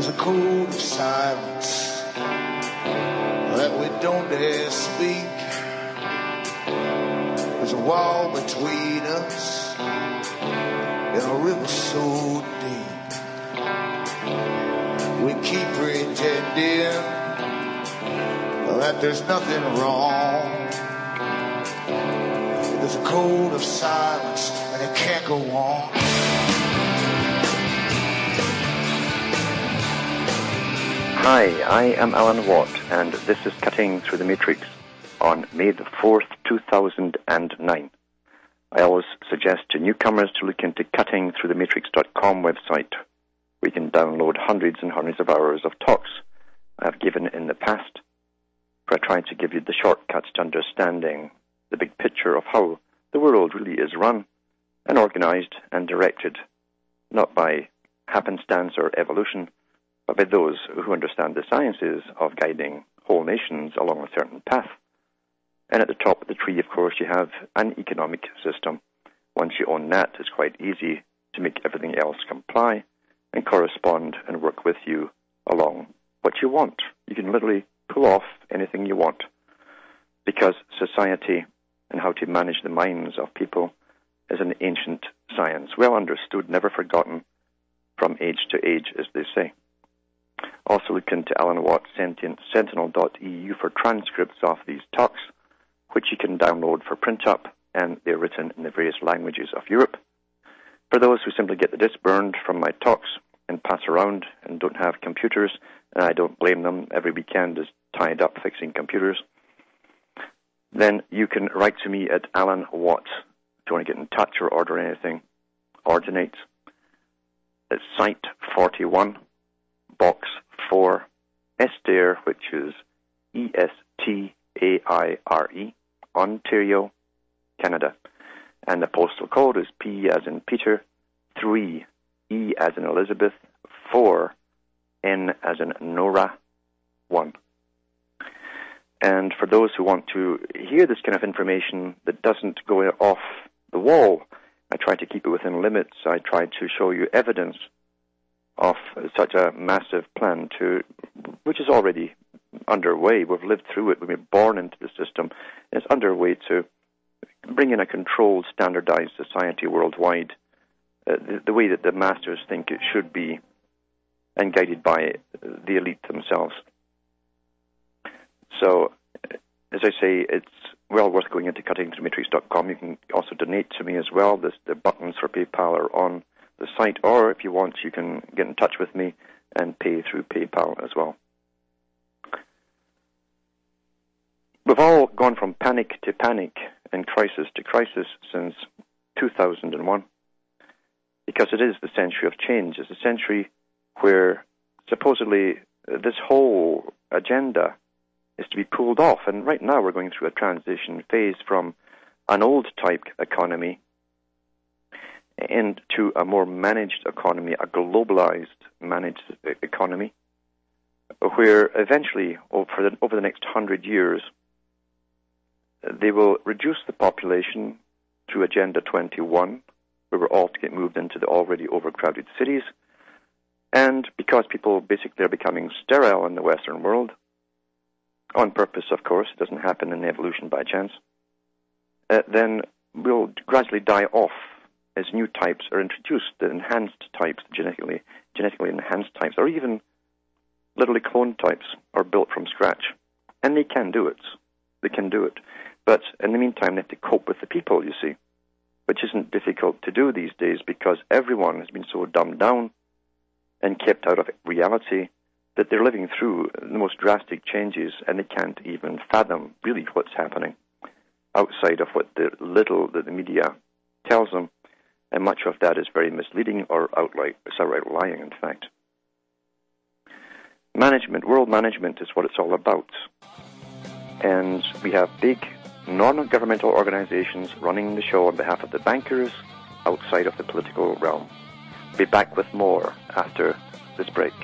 There's a code of silence that we don't dare speak. There's a wall between us and a river so deep. We keep pretending that there's nothing wrong. There's a code of silence and it can't go on. Hi, I am Alan Watt, and this is Cutting Through the Matrix on May the 4th, 2009. I always suggest to newcomers to look into cuttingthroughthematrix.com website, where you can download hundreds and hundreds of hours of talks I have given in the past, where I try to give you the shortcuts to understanding the big picture of how the world really is run and organized and directed, not by happenstance or evolution, but by those who understand the sciences of guiding whole nations along a certain path. And at the top of the tree, of course, you have an economic system. Once you own that, it's quite easy to make everything else comply and correspond and work with you along what you want. You can literally pull off anything you want, because society and how to manage the minds of people is an ancient science, well understood, never forgotten, from age to age, as they say. Also look into Alan Watt Sentinel.eu for transcripts of these talks, which you can download for print up, and they're written in the various languages of Europe. For those who simply get the disc burned from my talks and pass around and don't have computers, and I don't blame them, every weekend is tied up fixing computers, then you can write to me at Alan Watt. If you want to get in touch or order anything, ordinate. It's Site 41, Box 4, Estaire, which is Estaire, Ontario, Canada. And the postal code is P as in Peter, 3, E as in Elizabeth, 4, N as in Nora, 1. And for those who want to hear this kind of information that doesn't go off the wall, I try to keep it within limits. I try to show you evidence of such a massive plan, which is already underway. We've lived through it. We've been born into the system. It's underway to bring in a controlled, standardized society worldwide, the way that the masters think it should be, and guided by the elite themselves. So, as I say, it's well worth going into cuttingthroughmatrix.com. You can also donate to me as well. The buttons for PayPal are on the site, or if you want, you can get in touch with me and pay through PayPal as well. We've all gone from panic to panic and crisis to crisis since 2001, because it is the century of change. It's a century where supposedly this whole agenda is to be pulled off. And right now we're going through a transition phase from an old type economy into a more managed economy, a globalized managed economy, where eventually over the next 100 years they will reduce the population through Agenda 21, where we're all to get moved into the already overcrowded cities. And because people basically are becoming sterile in the Western world, on purpose, of course, it doesn't happen in evolution by chance, then we'll gradually die off as new types are introduced, the enhanced types, genetically enhanced types, or even literally cloned types are built from scratch. And they can do it. They can do it. But in the meantime, they have to cope with the people, you see, which isn't difficult to do these days, because everyone has been so dumbed down and kept out of reality that they're living through the most drastic changes, and they can't even fathom really what's happening outside of what the little that the media tells them, and much of that is very misleading or outright lying, in fact. Management, world management is what it's all about. And we have big non-governmental organizations running the show on behalf of the bankers outside of the political realm. Be back with more after this break.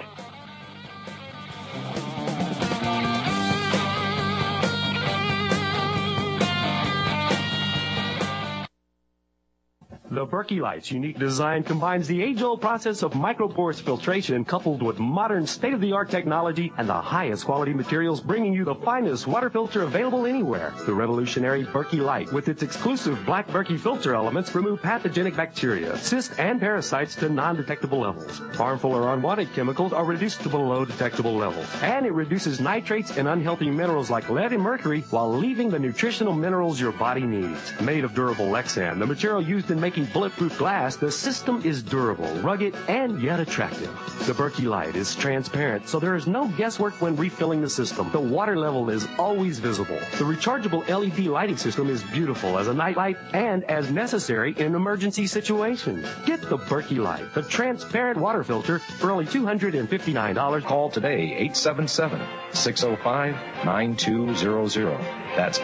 The Berkey Light's unique design combines the age-old process of micropores filtration coupled with modern state-of-the-art technology and the highest quality materials, bringing you the finest water filter available anywhere. The revolutionary Berkey Light, with its exclusive black Berkey filter elements, remove pathogenic bacteria, cysts, and parasites to non-detectable levels. Harmful or unwanted chemicals are reduced to below detectable levels. And it reduces nitrates and unhealthy minerals like lead and mercury while leaving the nutritional minerals your body needs. Made of durable Lexan, the material used in making bulletproof glass, the system is durable, rugged, and yet attractive. The Berkey Light is transparent, so there is no guesswork when refilling the system. The water level is always visible. The rechargeable LED lighting system is beautiful as a night light and as necessary in emergency situations. Get the Berkey Light, the transparent water filter, for only $259. Call today, 877-605-9200. That's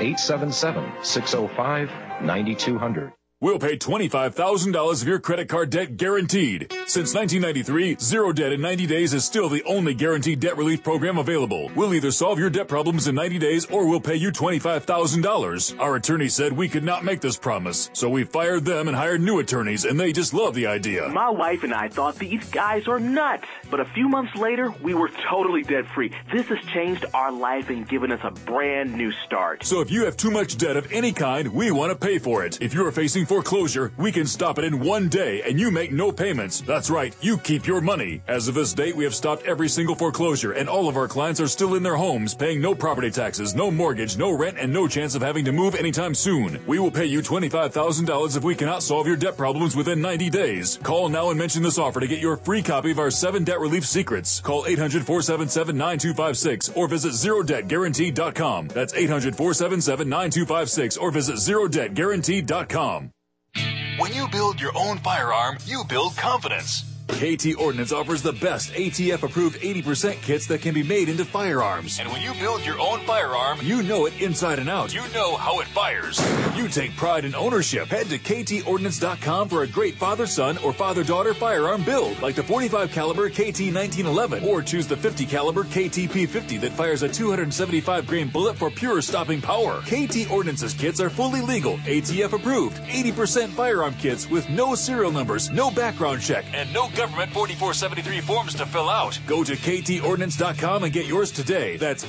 877-605-9200. We'll pay $25,000 of your credit card debt guaranteed. Since 1993, Zero Debt in 90 days is still the only guaranteed debt relief program available. We'll either solve your debt problems in 90 days or we'll pay you $25,000. Our attorney said we could not make this promise, so we fired them and hired new attorneys, and they just love the idea. My wife and I thought these guys are nuts, but a few months later, we were totally debt-free. This has changed our life and given us a brand new start. So if you have too much debt of any kind, we want to pay for it. If you are facing foreclosure, we can stop it in one day and you make no payments. That's right, you keep your money. As of this date, we have stopped every single foreclosure and all of our clients are still in their homes, paying no property taxes, no mortgage, no rent, and no chance of having to move anytime soon. We will pay you $25,000 if we cannot solve your debt problems within 90 days. Call now and mention this offer to get your free copy of our 7 debt relief secrets. Call 800-477-9256 or visit ZeroDebtGuaranteed.com. That's 800-477-9256 or visit ZeroDebtGuaranteed.com. When you build your own firearm, you build confidence. KT Ordnance offers the best ATF-approved 80% kits that can be made into firearms. And when you build your own firearm, you know it inside and out. You know how it fires. You take pride in ownership. Head to KTOrdnance.com for a great father-son or father-daughter firearm build, like the 45 caliber KT-1911, or choose the 50 caliber KT-P50 that fires a 275 grain bullet for pure stopping power. KT Ordnance's kits are fully legal, ATF-approved, 80% firearm kits with no serial numbers, no background check, and no government 4473 forms to fill out. Go to KTOrdnance.com and get yours today. That's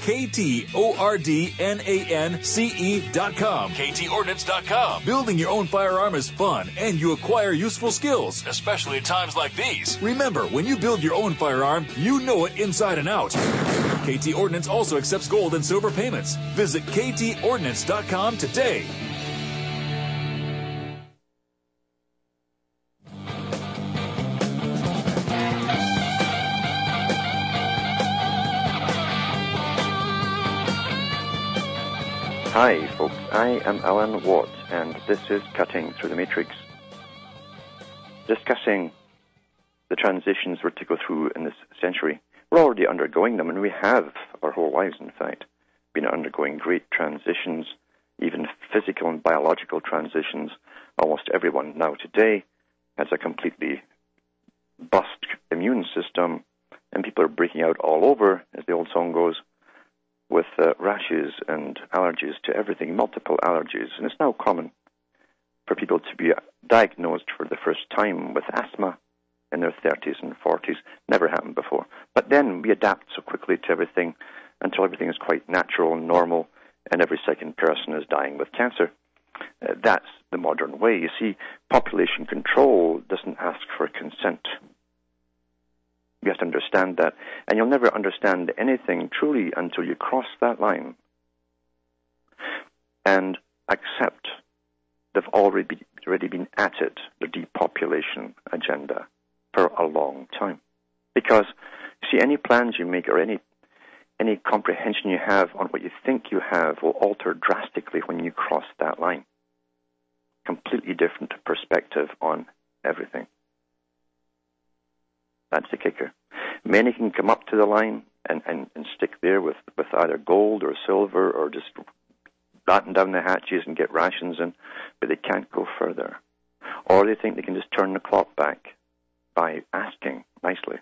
KTOrdnance.com. KTOrdnance.com. Building your own firearm is fun, and you acquire useful skills. Especially at times like these. Remember, when you build your own firearm, you know it inside and out. KT Ordnance also accepts gold and silver payments. Visit KTOrdnance.com today. Hi, folks. I am Alan Watt, and this is Cutting Through the Matrix, discussing the transitions we're to go through in this century. We're already undergoing them, and we have our whole lives, in fact, been undergoing great transitions, even physical and biological transitions. Almost everyone now today has a completely bust immune system, and people are breaking out all over, as the old song goes, with rashes and allergies to everything, multiple allergies. And it's now common for people to be diagnosed for the first time with asthma in their 30s and 40s. Never happened before. But then we adapt so quickly to everything until everything is quite natural and normal, and every second person is dying with cancer. That's the modern way. You see, population control doesn't ask for consent. You have to understand that, and you'll never understand anything truly until you cross that line and accept they've already been at it, the depopulation agenda, for a long time. Because, you see, any plans you make or any comprehension you have on what you think you have will alter drastically when you cross that line. Completely different perspective on everything. That's the kicker. Many can come up to the line and stick there with either gold or silver or just batten down the hatches and get rations in, but they can't go further. Or they think they can just turn the clock back by asking nicely.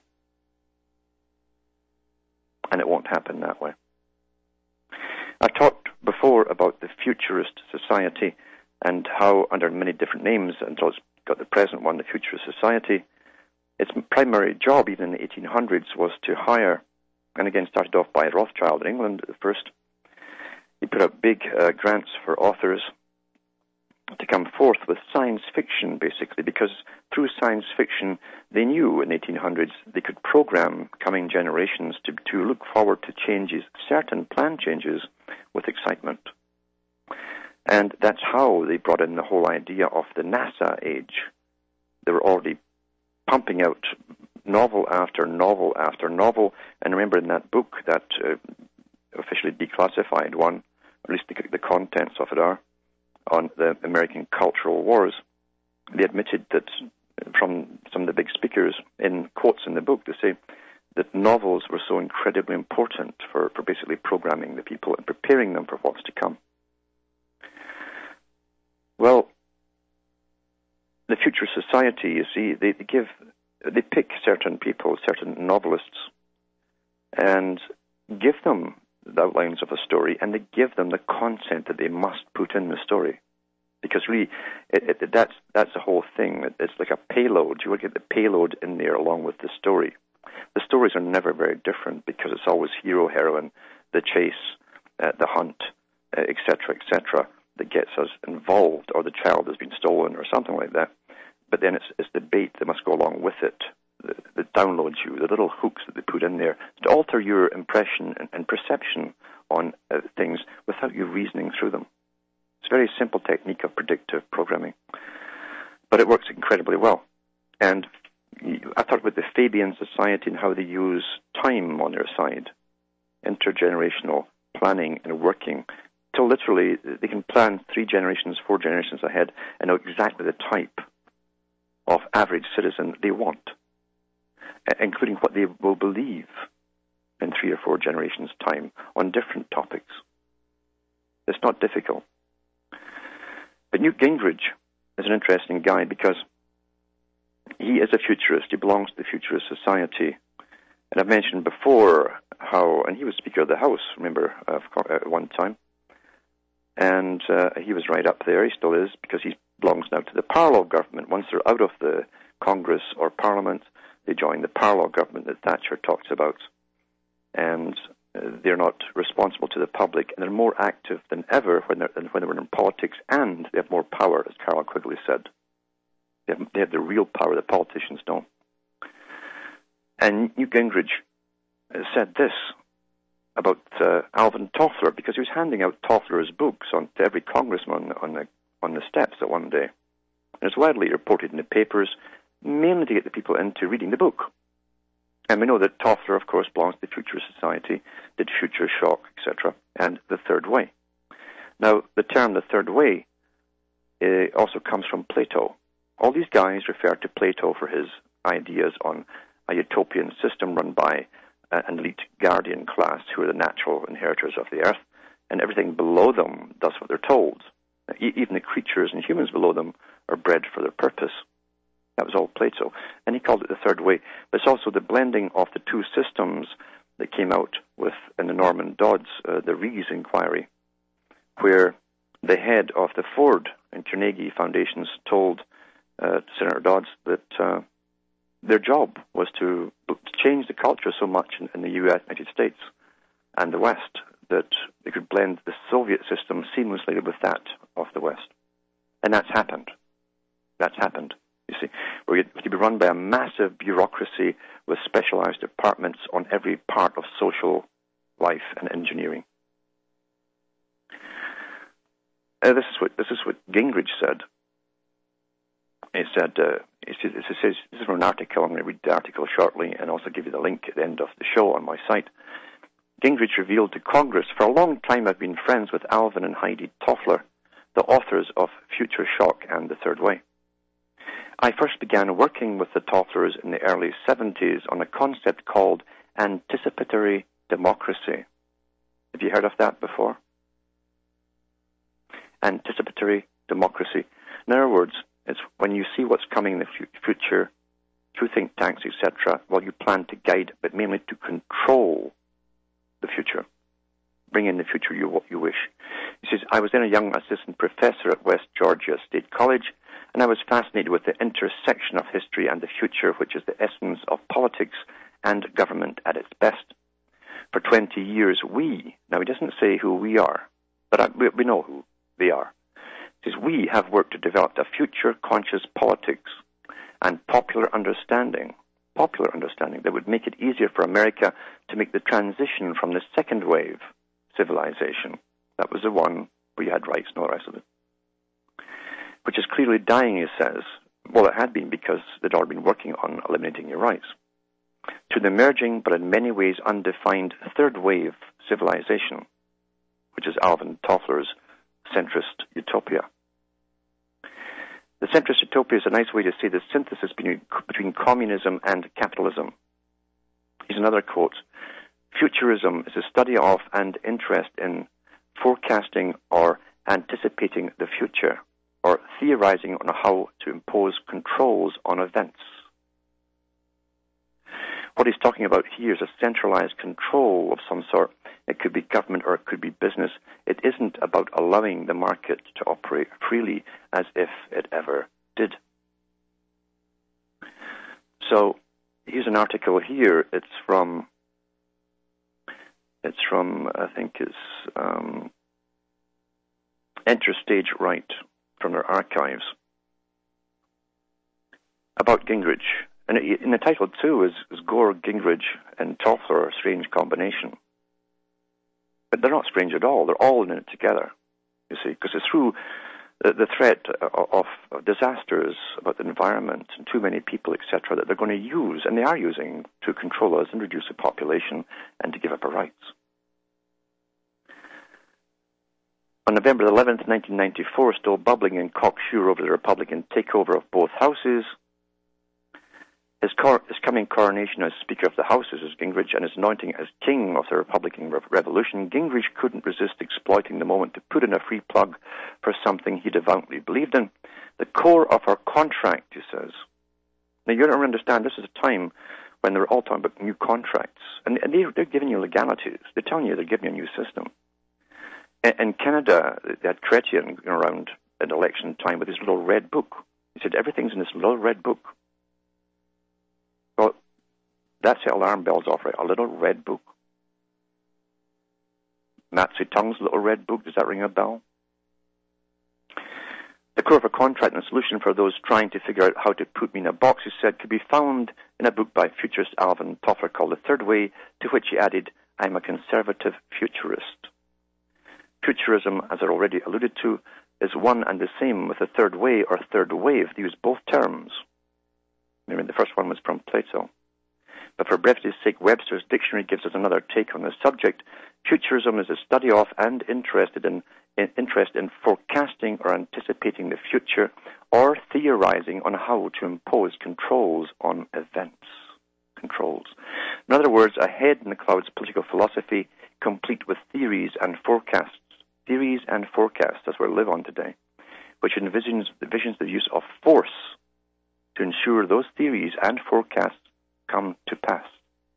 And it won't happen that way. I talked before about the futurist society and how, under many different names, until it's got the present one, the Futurist Society. Its primary job, even in the 1800s, was to hire, and again started off by Rothschild in England at first. He put up big grants for authors to come forth with science fiction, basically, because through science fiction, they knew in the 1800s they could program coming generations to look forward to changes, certain planned changes, with excitement. And that's how they brought in the whole idea of the NASA age. They were already pumping out novel after novel after novel. And remember in that book, that officially declassified one, at least the contents of it are, on the American cultural wars, they admitted that from some of the big speakers in quotes in the book, they say that novels were so incredibly important for basically programming the people and preparing them for what's to come. Well, the Future Society, you see, they pick certain people, certain novelists, and give them the outlines of a story, and they give them the content that they must put in the story. Because really, that's the whole thing. It's like a payload. You want to get the payload in there along with the story. The stories are never very different because it's always hero, heroine, the chase, the hunt, etc., that gets us involved, or the child has been stolen or something like that. But then it's the bait that must go along with it, that downloads you, the little hooks that they put in there to alter your impression and perception on things without you reasoning through them. It's a very simple technique of predictive programming, but it works incredibly well. And I thought about the Fabian Society and how they use time on their side, intergenerational planning and working, till literally they can plan 3 generations, 4 generations ahead and know exactly the type of average citizen they want, including what they will believe in 3 or 4 generations' time on different topics. It's not difficult. But Newt Gingrich is an interesting guy because he is a futurist. He belongs to the Futurist Society. And I've mentioned before how, and he was Speaker of the House, remember, at one time. And he was right up there. He still is, because he belongs now to the parallel government. Once they're out of the Congress or Parliament, they join the parallel government that Thatcher talks about. And they're not responsible to the public, and they're more active than ever when they were in politics, and they have more power, as Carroll Quigley said. They have the real power that politicians don't. And Newt Gingrich said this about Alvin Toffler, because he was handing out Toffler's books to every congressman on the steps at one day. And it's widely reported in the papers, mainly to get the people into reading the book. And we know that Toffler, of course, belongs to the Future Society, did Future Shock, etc., and the Third Way. Now, the term the Third Way also comes from Plato. All these guys refer to Plato for his ideas on a utopian system run by an elite guardian class who are the natural inheritors of the earth, and everything below them does what they're told. Even the creatures and humans below them are bred for their purpose. That was all Plato. And he called it the Third Way. But it's also the blending of the two systems that came out in the Norman Dodds, the Rees Inquiry, where the head of the Ford and Carnegie Foundations told Senator Dodds that their job was to change the culture so much in the United States and the West that they could blend the Soviet system seamlessly with that of the West. And that's happened. That's happened. You see, we're going to be run by a massive bureaucracy with specialized departments on every part of social life and engineering. This is what Gingrich said. He said, this is from an article. I'm going to read the article shortly and also give you the link at the end of the show on my site. Gingrich revealed to Congress, "For a long time I've been friends with Alvin and Heidi Toffler, the authors of Future Shock and The Third Way. I first began working with the Tofflers in the early 70s on a concept called anticipatory democracy." Have you heard of that before? Anticipatory democracy. In other words, it's when you see what's coming in the future through think tanks, etc., well, you plan to guide, but mainly to control the future. Bring in the future what you wish. He says, "I was then a young assistant professor at West Georgia State College, and I was fascinated with the intersection of history and the future, which is the essence of politics and government at its best. For 20 years, now he doesn't say who we are, but we know who they are. He says, we have worked to develop a future-conscious politics and popular understanding that would make it easier for America to make the transition from the second wave civilization. That was the one where you had rights and all the rest of it, which is clearly dying, he says. Well, it had been because they'd already been working on eliminating your rights. To the emerging, but in many ways undefined, third wave civilization, which is Alvin Toffler's centrist utopia. The centrist utopia is a nice way to say the synthesis between communism and capitalism. Here's another quote. Futurism is a study of and interest in forecasting or anticipating the future, or theorizing on how to impose controls on events. What he's talking about here is a centralized control of some sort. It could be government or it could be business. It isn't about allowing the market to operate freely as if it ever did. So here's an article here. It's from I think it's Enter Stage Right from their archives about Gingrich. And in the title, too, is Gore, Gingrich, and Toffler, a strange combination. But they're not strange at all. They're all in it together, you see, because it's through the threat of disasters about the environment and too many people, etc., that they're going to use, and they are using, to control us and reduce the population and to give up our rights. On November 11th, 1994, still bubbling and cocksure over the Republican takeover of both houses, his coming coronation as Speaker of the House as Gingrich and his anointing as King of the Republican Revolution, Gingrich couldn't resist exploiting the moment to put in a free plug for something he devoutly believed in. The core of our contract, he says. Now, you don't understand, this is a time when they're all talking about new contracts. And they're giving you legalities. They're telling you they're giving you a new system. In Canada, they had Chrétien around at election time with his little red book. He said, everything's in this little red book. Well, that's the alarm bells off, right? A little red book. Mao Zedong's little red book, does that ring a bell? The core of a contract and solution for those trying to figure out how to put me in a box, he said, could be found in a book by futurist Alvin Toffler called The Third Way, to which he added, I'm a conservative futurist. Futurism, as I already alluded to, is one and the same with the third way or third wave. They use both terms. Remember, the first one was from Plato. But for brevity's sake, Webster's dictionary gives us another take on the subject. Futurism is a study of and interest in forecasting or anticipating the future, or theorizing on how to impose controls on events. Controls. In other words, a head-in-the-clouds political philosophy, complete with theories and forecasts. Theories and forecasts, that's where we live on today, which envisions the use of force to ensure those theories and forecasts come to pass.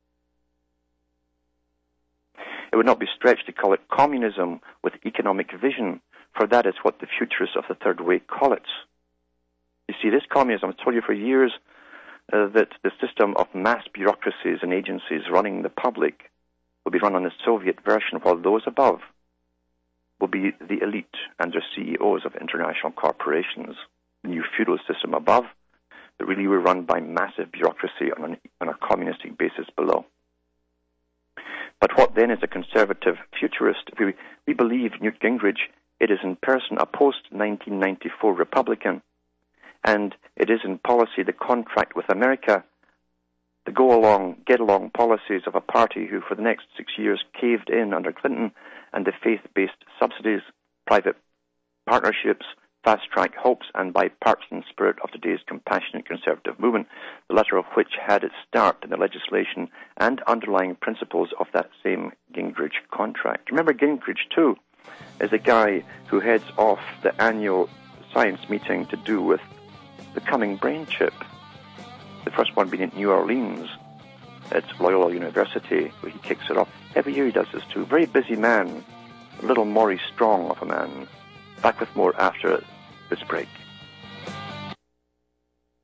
It would not be stretched to call it communism with economic vision, for that is what the futurists of the third way call it. You see, this communism, I've told you for years that the system of mass bureaucracies and agencies running the public will be run on the Soviet version, while those above will be the elite and their CEOs of international corporations. The new feudal system above that really were run by massive bureaucracy on a communistic basis below. But what then is a conservative futurist? We believe Newt Gingrich, it is in person a post-1994 Republican, and it is in policy the contract with America, the go-along, get-along policies of a party who for the next 6 years caved in under Clinton, and the faith-based subsidies, private partnerships, fast-track hopes, and bipartisan spirit of today's compassionate conservative movement, the latter of which had its start in the legislation and underlying principles of that same Gingrich contract. Remember, Gingrich, too, is the guy who heads off the annual science meeting to do with the coming brain chip. The first one being in New Orleans at Loyola University, where he kicks it off. Every year he does this too. Very busy man, a little Maury Strong of a man. Back with more after this break.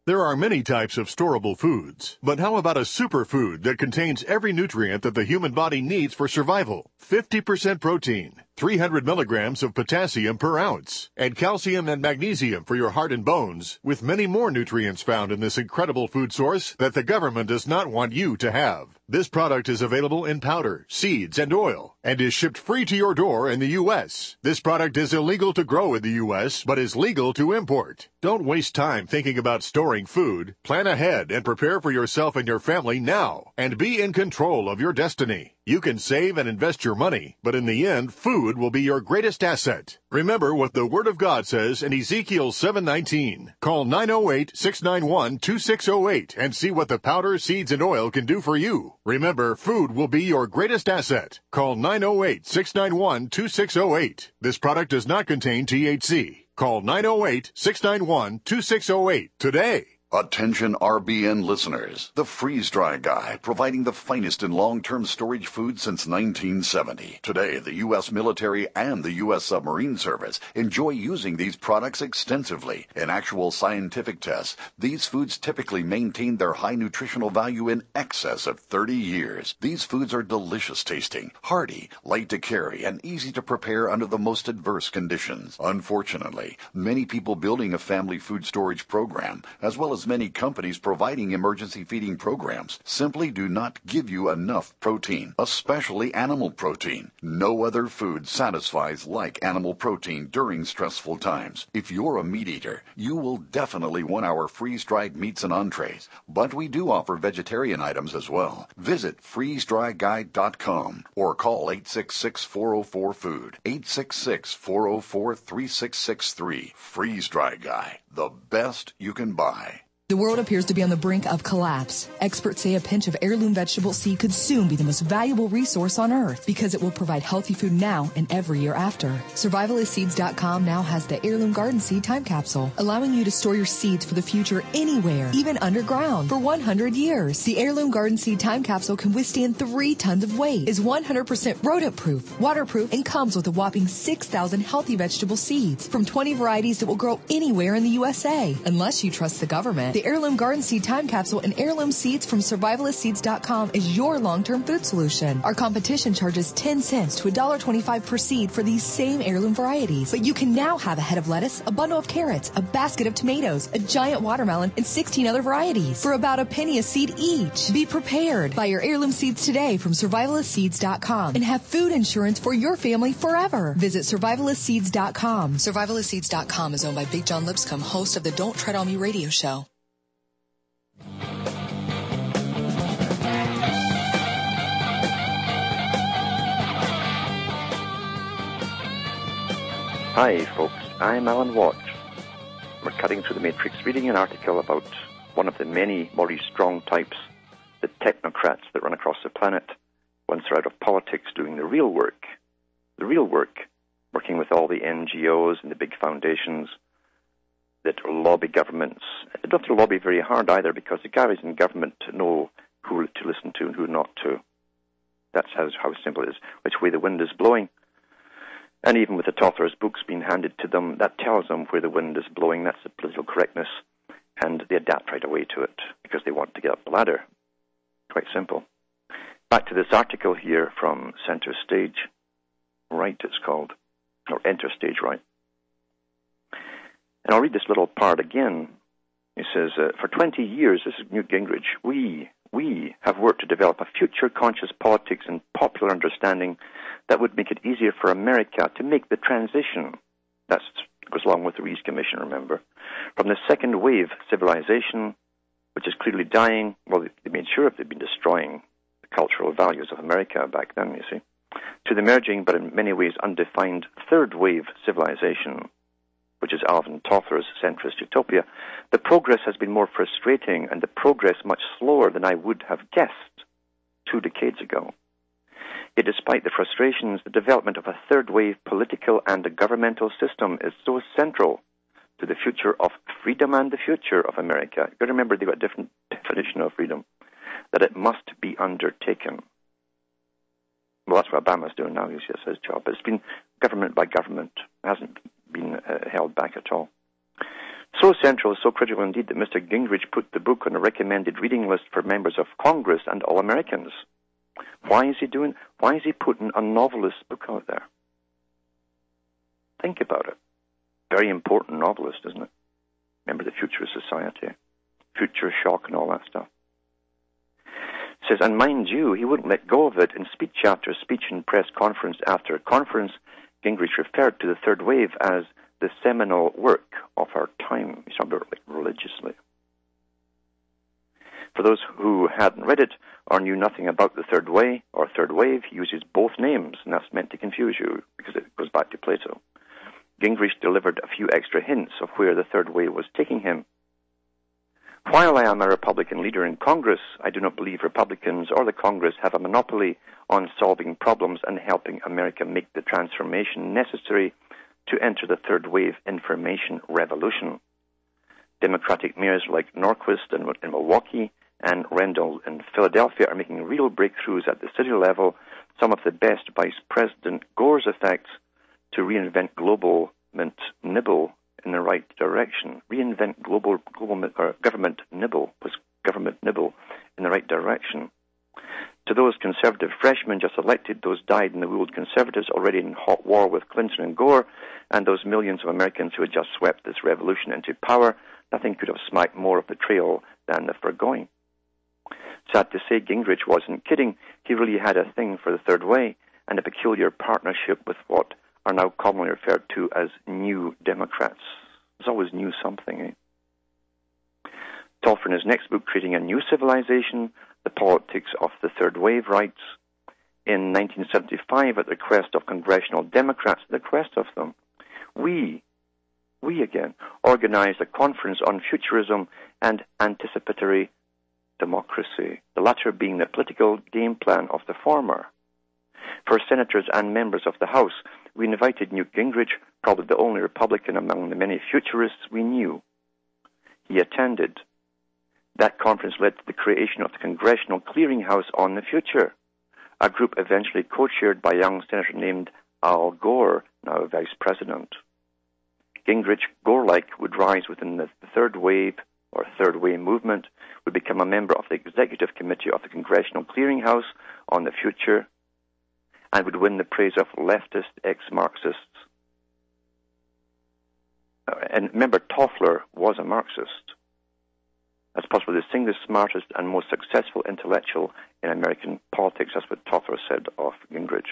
There are many types of storable foods, but how about a superfood that contains every nutrient that the human body needs for survival? 50% protein, 300 milligrams of potassium per ounce, and calcium and magnesium for your heart and bones, with many more nutrients found in this incredible food source that the government does not want you to have. This product is available in powder, seeds, and oil, and is shipped free to your door in the U.S. This product is illegal to grow in the U.S., but is legal to import. Don't waste time thinking about storing food. Plan ahead and prepare for yourself and your family now, and be in control of your destiny. You can save and invest your money, but in the end, food will be your greatest asset. Remember what the Word of God says in Ezekiel 7:19. Call 908-691-2608 and see what the powder, seeds, and oil can do for you. Remember, food will be your greatest asset. Call 908-691-2608. This product does not contain THC. Call 908-691-2608 today. Attention RBN listeners. The Freeze Dry Guy, providing the finest in long-term storage food since 1970. Today, the U.S. military and the U.S. submarine service enjoy using these products extensively. In actual scientific tests, these foods typically maintain their high nutritional value in excess of 30 years. These foods are delicious tasting, hearty, light to carry, and easy to prepare under the most adverse conditions. Unfortunately, many people building a family food storage program, as well as many companies providing emergency feeding programs, simply do not give you enough protein, especially animal protein. No other food satisfies like animal protein during stressful times. If you're a meat eater, you will definitely want our freeze-dried meats and entrees, but we do offer vegetarian items as well. Visit freezedryguide.com or call 866-404-FOOD, 866-404-3663. Freeze Dry Guy, the best you can buy. The world appears to be on the brink of collapse. Experts say a pinch of heirloom vegetable seed could soon be the most valuable resource on earth because it will provide healthy food now and every year after. Survivalistseeds.com now has the Heirloom Garden Seed Time Capsule, allowing you to store your seeds for the future anywhere, even underground, for 100 years. The Heirloom Garden Seed Time Capsule can withstand 3 tons of weight, is 100% rodent-proof, waterproof, and comes with a whopping 6,000 healthy vegetable seeds from 20 varieties that will grow anywhere in the USA. Unless you trust the government, the Heirloom Garden Seed Time Capsule and heirloom seeds from Survivalistseeds.com is your long-term food solution. Our competition charges 10 cents to $1.25 per seed for these same heirloom varieties. But you can now have a head of lettuce, a bundle of carrots, a basket of tomatoes, a giant watermelon, and 16 other varieties for about a penny a seed each. Be prepared. Buy your heirloom seeds today from Survivalistseeds.com and have food insurance for your family forever. Visit Survivalistseeds.com. Survivalistseeds.com is owned by Big John Lipscomb, host of the Don't Tread on Me radio show. Hi, folks. I'm Alan Watt. We're cutting through the matrix, reading an article about one of the many Maurice Strong types, the technocrats that run across the planet once they're out of politics doing the real work, working with all the NGOs and the big foundations that lobby governments. They don't have to lobby very hard either, because the guys in government know who to listen to and who not to. That's how simple it is, which way the wind is blowing. And even with the author's books being handed to them, that tells them where the wind is blowing. That's the political correctness. And they adapt right away to it because they want to get up the ladder. Quite simple. Back to this article here from Center Stage. Right, it's called. Or Enter Stage Right. And I'll read this little part again. He says, for 20 years, this is Newt Gingrich, we have worked to develop a future-conscious politics and popular understanding that would make it easier for America to make the transition. That goes along with the Rees Commission, remember. From the second wave civilization, which is clearly dying, well, they made sure they've been destroying the cultural values of America back then, you see, to the emerging, but in many ways undefined, third wave civilization, which is Alvin Toffler's centrist utopia, the progress has been more frustrating and the progress much slower than I would have guessed 2 decades ago. Yet despite the frustrations, the development of a third-wave political and a governmental system is so central to the future of freedom and the future of America. You've got to remember they've got a different definition of freedom, that it must be undertaken. Well, that's what Obama's doing now. That's his job. But it's been government by government. It hasn't been held back at all. So central, so critical indeed, that Mr. Gingrich put the book on a recommended reading list for members of Congress and all Americans. Why is he putting a novelist's book out there? Think about it. Very important novelist, isn't it? Remember the Futurist Society, Future Shock and all that stuff. It says, and mind you, he wouldn't let go of it. In speech after speech and press conference after conference, Gingrich referred to the third wave as the seminal work of our time. He's talking about it religiously. For those who hadn't read it or knew nothing about the third way or third wave, he uses both names, and that's meant to confuse you because it goes back to Plato. Gingrich delivered a few extra hints of where the third wave was taking him. While I am a Republican leader in Congress, I do not believe Republicans or the Congress have a monopoly on solving problems and helping America make the transformation necessary to enter the third wave information revolution. Democratic mayors like Norquist in Milwaukee and Rendell in Philadelphia are making real breakthroughs at the city level, some of the best Vice President Gore's effects to reinvent government nibble in the right direction. Reinvent government nibble in the right direction. To those conservative freshmen just elected, those dyed-in-the-wool conservatives already in hot war with Clinton and Gore, and those millions of Americans who had just swept this revolution into power, nothing could have smacked more of betrayal than the foregoing. Sad to say, Gingrich wasn't kidding. He really had a thing for the third way and a peculiar partnership with what are now commonly referred to as New Democrats. There's always new something, eh? Toffler, in his next book, Creating a New Civilization, The Politics of the Third Wave, writes, in 1975, at the request of congressional Democrats, we again organized a conference on futurism and anticipatory democracy, the latter being the political game plan of the former. For senators and members of the House, we invited Newt Gingrich, probably the only Republican among the many futurists we knew. He attended. That conference led to the creation of the Congressional Clearinghouse on the Future, a group eventually co-chaired by a young senator named Al Gore, now vice president. Gingrich, Gore-like, would rise within the third wave or third way movement, would become a member of the executive committee of the Congressional Clearinghouse on the Future, and would win the praise of leftist ex-Marxists. And remember, Toffler was a Marxist. That's possibly the single smartest and most successful intellectual in American politics. That's what Toffler said of Gingrich.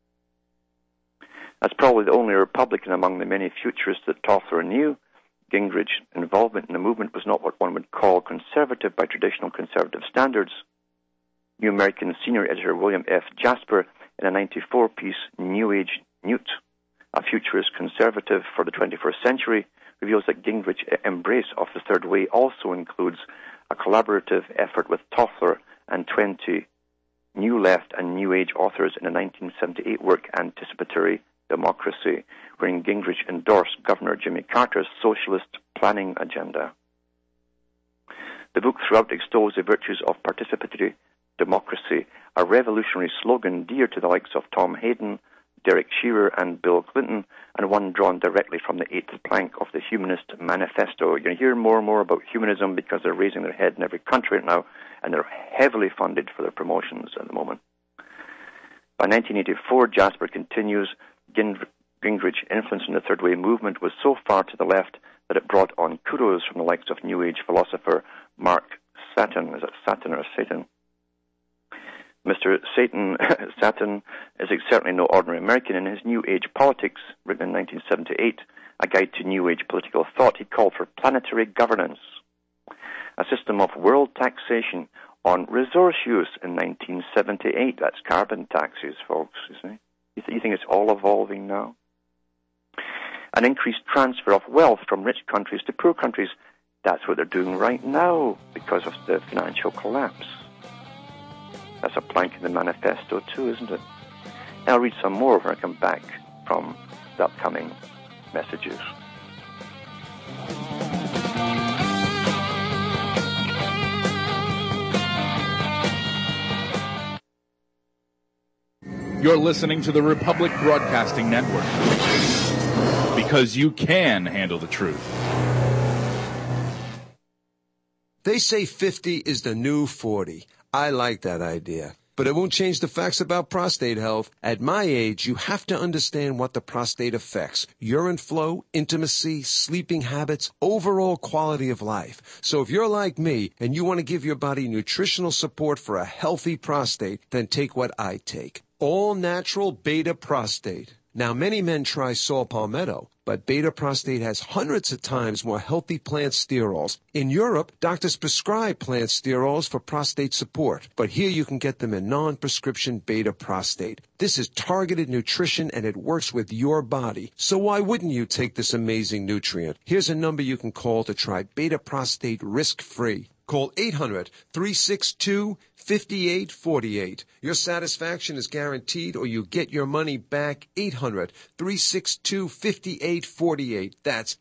As probably the only Republican among the many futurists that Toffler knew, Gingrich's involvement in the movement was not what one would call conservative by traditional conservative standards. New American senior editor William F. Jasper, in a 94-piece New Age Newt, a futurist conservative for the 21st century, reveals that Gingrich's embrace of the third way also includes a collaborative effort with Toffler and 20 New Left and New Age authors in a 1978 work, Anticipatory Democracy, wherein Gingrich endorsed Governor Jimmy Carter's socialist planning agenda. The book throughout extols the virtues of participatory democracy, a revolutionary slogan dear to the likes of Tom Hayden, Derek Shearer, and Bill Clinton, and one drawn directly from the eighth plank of the Humanist Manifesto. You're going to hear more and more about humanism because they're raising their head in every country right now, and they're heavily funded for their promotions at the moment. By 1984, Jasper continues, Gingrich's influence in the Third Way movement was so far to the left that it brought on kudos from the likes of New Age philosopher Mark Satin. Is it Satin or Satan? Mr. Satin is certainly no ordinary American. In his New Age Politics, written in 1978, a guide to New Age political thought, he called for planetary governance, a system of world taxation on resource use in 1978. That's carbon taxes, folks, you see. You think it's all evolving now? An increased transfer of wealth from rich countries to poor countries. That's what they're doing right now because of the financial collapse. That's a plank in the manifesto too, isn't it? And I'll read some more when I come back from the upcoming messages. You're listening to the Republic Broadcasting Network, because you can handle the truth. They say 50 is the new 40. I like that idea. But it won't change the facts about prostate health. At my age, you have to understand what the prostate affects. Urine flow, intimacy, sleeping habits, overall quality of life. So if you're like me and you want to give your body nutritional support for a healthy prostate, then take what I take. All natural beta prostate. Now, many men try saw palmetto, but beta prostate has hundreds of times more healthy plant sterols. In Europe, doctors prescribe plant sterols for prostate support, but here you can get them in non-prescription beta prostate. This is targeted nutrition and it works with your body. So why wouldn't you take this amazing nutrient? Here's a number you can call to try beta prostate risk-free. Call 800-362-5848. Your satisfaction is guaranteed or you get your money back. 800-362-5848. That's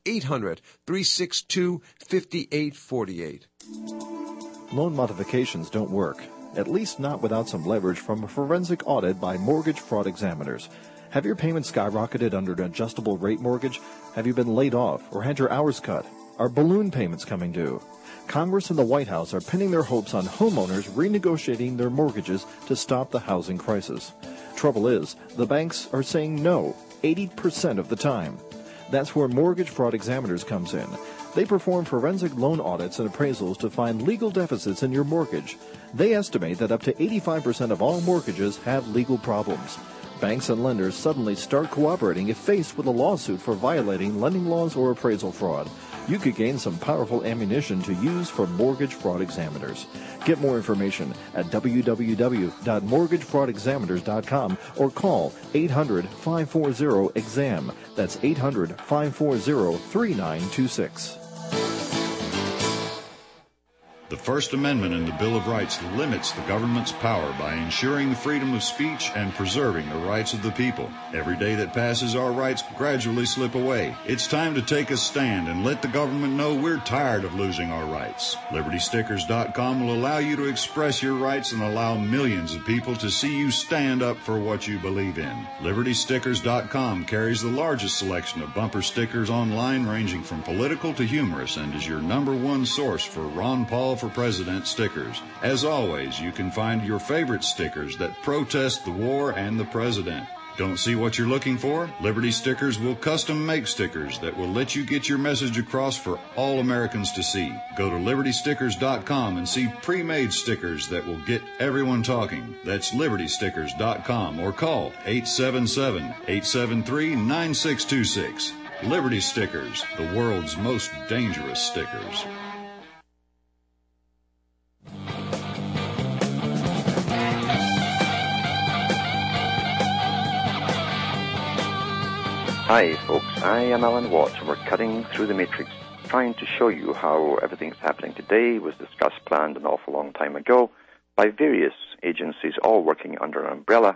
800-362-5848. Loan modifications don't work, at least not without some leverage from a forensic audit by mortgage fraud examiners. Have your payments skyrocketed under an adjustable rate mortgage? Have you been laid off or had your hours cut? Are balloon payments coming due? Congress and the White House are pinning their hopes on homeowners renegotiating their mortgages to stop the housing crisis. Trouble is, the banks are saying no 80% of the time. That's where mortgage fraud examiners comes in. They perform forensic loan audits and appraisals to find legal deficits in your mortgage. They estimate that up to 85% of all mortgages have legal problems. Banks and lenders suddenly start cooperating if faced with a lawsuit for violating lending laws or appraisal fraud. You could gain some powerful ammunition to use for mortgage fraud examiners. Get more information at www.mortgagefraudexaminers.com or call 800-540-EXAM. That's 800-540-3926. The First Amendment in the Bill of Rights limits the government's power by ensuring the freedom of speech and preserving the rights of the people. Every day that passes, our rights gradually slip away. It's time to take a stand and let the government know we're tired of losing our rights. LibertyStickers.com will allow you to express your rights and allow millions of people to see you stand up for what you believe in. LibertyStickers.com carries the largest selection of bumper stickers online, ranging from political to humorous, and is your #1 source for Ron Paul for President stickers. As always, you can find your favorite stickers that protest the war and the president. Don't see what you're looking for? Liberty Stickers will custom make stickers that will let you get your message across for all Americans to see. Go to LibertyStickers.com and see pre-made stickers that will get everyone talking. That's LibertyStickers.com or call 877-873-9626. Liberty Stickers, the world's most dangerous stickers. Hi folks, I am Alan Watt and we're cutting through the matrix, trying to show you how everything's happening today was discussed, planned an awful long time ago by various agencies all working under an umbrella,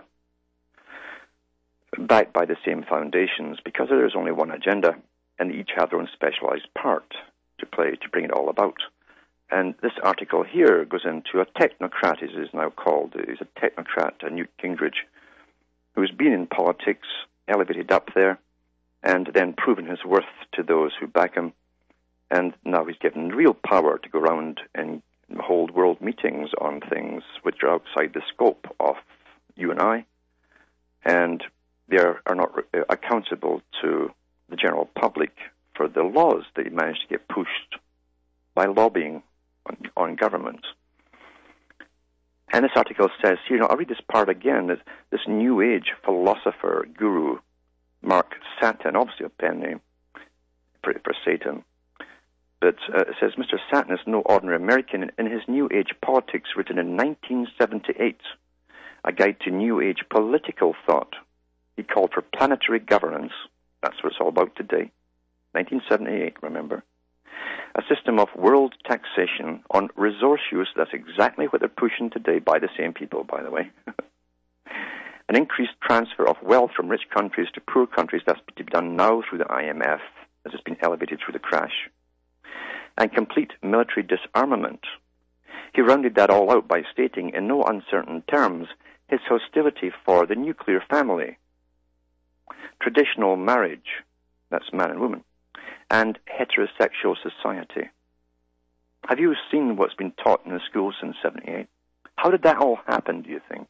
backed by the same foundations, because there is only one agenda and they each have their own specialized part to play to bring it all about. And this article here goes into a technocrat, as it is now called. He's a technocrat, Newt Gingrich, who's been in politics, elevated up there, and then proven his worth to those who back him. And now he's given real power to go around and hold world meetings on things which are outside the scope of you and I, and they are not accountable to the general public for the laws that he managed to get pushed by lobbying on government. And this article says here, I'll read this part again, that this New Age philosopher, guru, Mark Satan, obviously a pen name for Satan, but it says, Mr. Satan is no ordinary American. In his New Age Politics, written in 1978, a guide to New Age political thought, he called for planetary governance. That's what it's all about today. 1978, remember. A system of world taxation on resource use. That's exactly what they're pushing today by the same people, by the way. An increased transfer of wealth from rich countries to poor countries. That's to be done now through the IMF, as it's been elevated through the crash. And complete military disarmament. He rounded that all out by stating in no uncertain terms his hostility for the nuclear family, traditional marriage, that's man and woman, and heterosexual society. Have you seen what's been taught in the schools since 78? How did that all happen, do you think?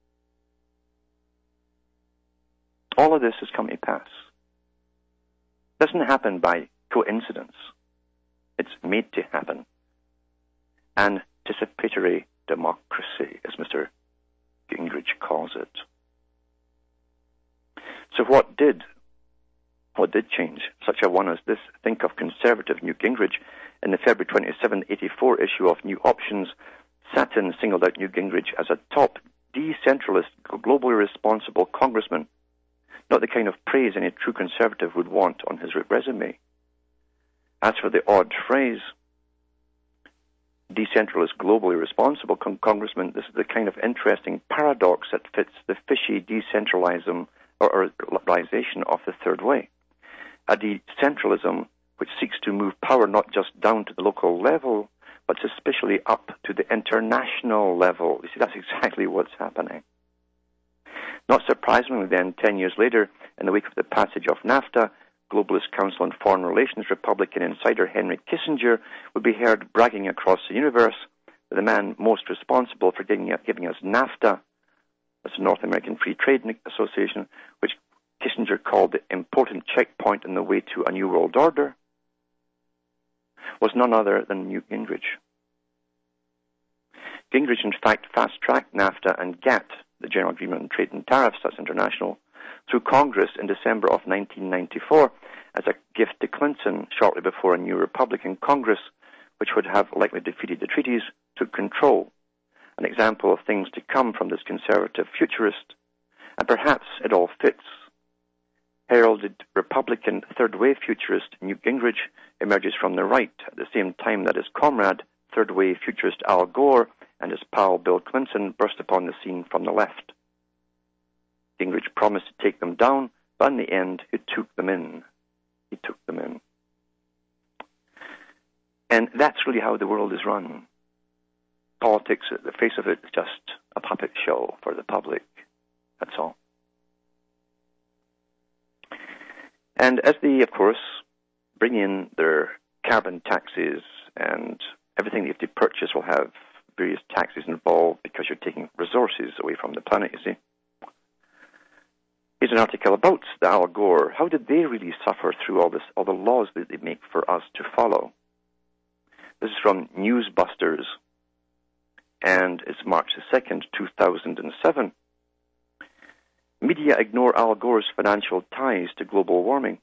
All of this has come to pass. It doesn't happen by coincidence. It's made to happen. Anticipatory democracy, as Mr. Gingrich calls it. So what did change? Such a one as this. Think of conservative Newt Gingrich. In the February 27, 1984 issue of New Options, Satin singled out Newt Gingrich as a top decentralist, globally responsible congressman, not the kind of praise any true conservative would want on his resume. As for the odd phrase, decentralist, globally responsible congressman, this is the kind of interesting paradox that fits the fishy decentralism or realization of the third way. A decentralism which seeks to move power not just down to the local level, but especially up to the international level. You see, that's exactly what's happening. Not surprisingly then, 10 years later, in the wake of the passage of NAFTA, Globalist Council on Foreign Relations Republican insider Henry Kissinger would be heard bragging across the universe that the man most responsible for giving us NAFTA, that's the North American Free Trade Association, which Kissinger called the important checkpoint in the way to a new world order, was none other than Newt Gingrich. Gingrich, in fact, fast-tracked NAFTA and GATT, the General Agreement on Trade and Tariffs, that's international, through Congress in December of 1994 as a gift to Clinton shortly before a new Republican Congress, which would have likely defeated the treaties, took control. An example of things to come from this conservative futurist. And perhaps it all fits. Heralded Republican third-wave futurist Newt Gingrich emerges from the right at the same time that his comrade, third-wave futurist Al Gore, and his pal Bill Clinton burst upon the scene from the left. Gingrich promised to take them down, but in the end, he took them in. He took them in. And that's really how the world is run. Politics, at the face of it, is just a puppet show for the public. That's all. And as they, of course, bring in their carbon taxes and everything they have to purchase will have various taxes involved because you're taking resources away from the planet, you see. Here's an article about the Al Gore. How did they really suffer through all the laws that they make for us to follow? This is from Newsbusters, and it's March 2nd, 2007. Media ignore Al Gore's financial ties to global warming.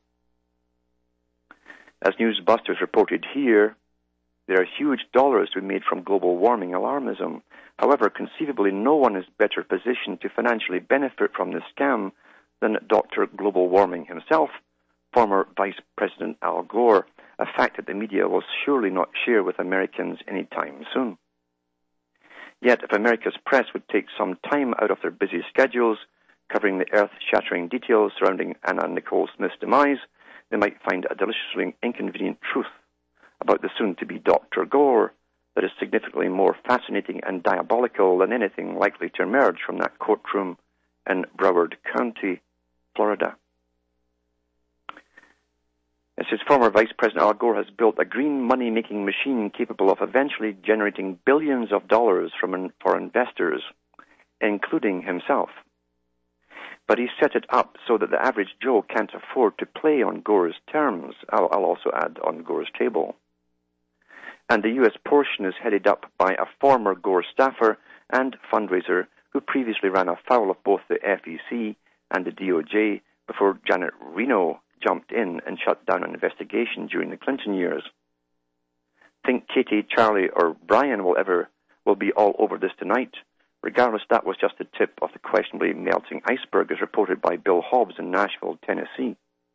As Newsbusters reported here, there are huge dollars to be made from global warming alarmism. However, conceivably, no one is better positioned to financially benefit from this scam than Dr. Global Warming himself, former Vice President Al Gore, a fact that the media will surely not share with Americans anytime soon. Yet, if America's press would take some time out of their busy schedules, covering the earth-shattering details surrounding Anna Nicole Smith's demise, they might find a deliciously inconvenient truth about the soon-to-be Dr. Gore that is significantly more fascinating and diabolical than anything likely to emerge from that courtroom in Broward County, Florida. It says former Vice President Al Gore has built a green money-making machine capable of eventually generating billions of dollars for investors, including himself. But he set it up so that the average Joe can't afford to play on Gore's terms. I'll also add on Gore's table. And the U.S. portion is headed up by a former Gore staffer and fundraiser who previously ran afoul of both the FEC and the DOJ before Janet Reno jumped in and shut down an investigation during the Clinton years. Think Katie, Charlie, or Brian will be all over this tonight. Regardless, that was just the tip of the questionably melting iceberg as reported by Bill Hobbs in Nashville, Tennessee.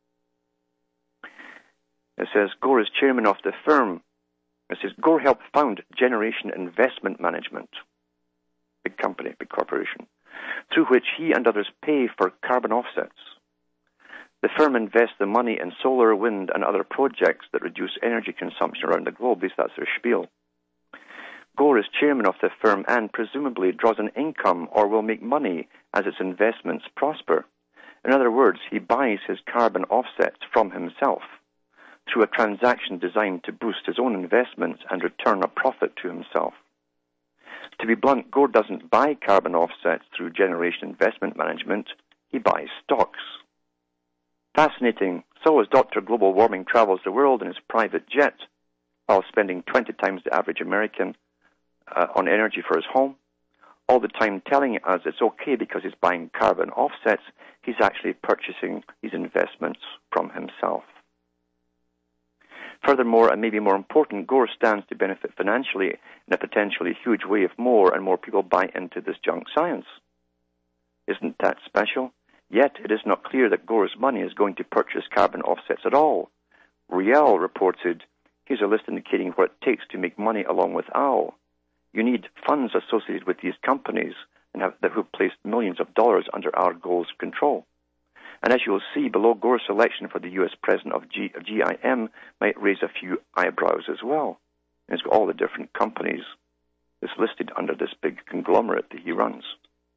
It says, Gore is chairman of the firm. It says, Gore helped found Generation Investment Management, big company, big corporation, through which he and others pay for carbon offsets. The firm invests the money in solar, wind, and other projects that reduce energy consumption around the globe. At least that's their spiel. Gore is chairman of the firm and presumably draws an income or will make money as its investments prosper. In other words, he buys his carbon offsets from himself. through a transaction designed to boost his own investments and return a profit to himself. To be blunt, Gore doesn't buy carbon offsets through Generation Investment Management. He buys stocks. Fascinating. So as Dr. Global Warming travels the world in his private jet, while spending 20 times the average American on energy for his home, all the time telling us it's okay because he's buying carbon offsets, he's actually purchasing these investments from himself. Furthermore, and maybe more important, Gore stands to benefit financially in a potentially huge way if more and more people buy into this junk science. Isn't that special? Yet it is not clear that Gore's money is going to purchase carbon offsets at all. Riel reported, here's a list indicating what it takes to make money along with Al. You need funds associated with these companies and who've placed millions of dollars under Argo's control. And as you will see below, Gore's selection for the U.S. president of GIM might raise a few eyebrows as well. And it's got all the different companies that's listed under this big conglomerate that he runs.